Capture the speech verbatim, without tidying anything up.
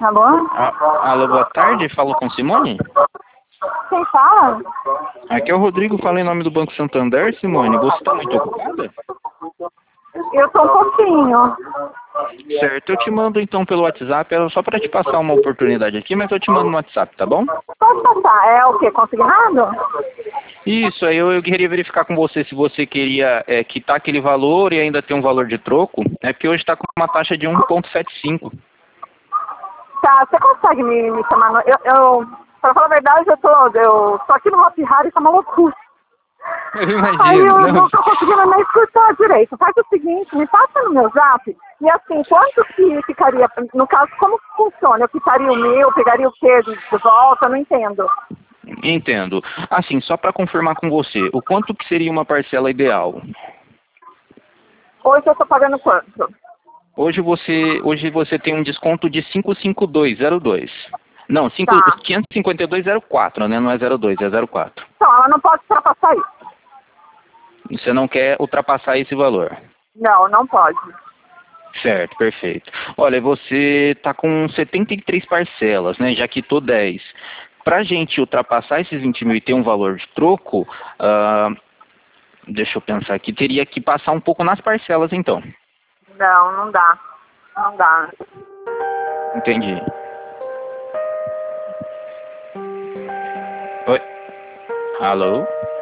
Alô? Ah, alô, boa tarde, falo com Simone? Quem fala? Aqui é o Rodrigo, falo em nome do Banco Santander, Simone. Você está muito ocupada? Eu tô um pouquinho. Certo, eu te mando então pelo WhatsApp, era só para te passar uma oportunidade aqui, mas eu te mando no WhatsApp, tá bom? Pode passar. É o quê? Consignado? Isso, aí eu, eu queria verificar com você se você queria é, quitar aquele valor e ainda ter um valor de troco, é porque hoje está com uma taxa de um vírgula setenta e cinco. Tá, você consegue me, me chamar? No... Eu, eu, pra falar a verdade, eu tô, eu tô aqui no Hop Hari, tá uma loucura. Eu Aí imagino, eu não. não tô conseguindo nem escutar direito. Faz o seguinte, me passa no meu zap, e assim, quanto que ficaria, no caso, como que funciona? Eu quitaria o meu, pegaria o quê de, de volta? Eu não entendo. Entendo. Assim, só para confirmar com você, o quanto que seria uma parcela ideal? Hoje eu tô pagando quanto? Hoje você, hoje você tem um desconto de quinhentos e cinquenta e dois reais e dois. Não, cinco- Tá. quinhentos e cinquenta e dois reais e quatro, né? Não é zero dois, é zero quatro. Então, ela não pode ultrapassar isso. Você não quer ultrapassar esse valor. Não, não pode. Certo, perfeito. Olha, você está com setenta e três parcelas, né? Já quitou dez. Para a gente ultrapassar esses vinte mil e ter um valor de troco, ah, deixa eu pensar aqui, teria que passar um pouco nas parcelas então. Não, não dá. Não dá. Entendi. Oi? Alô?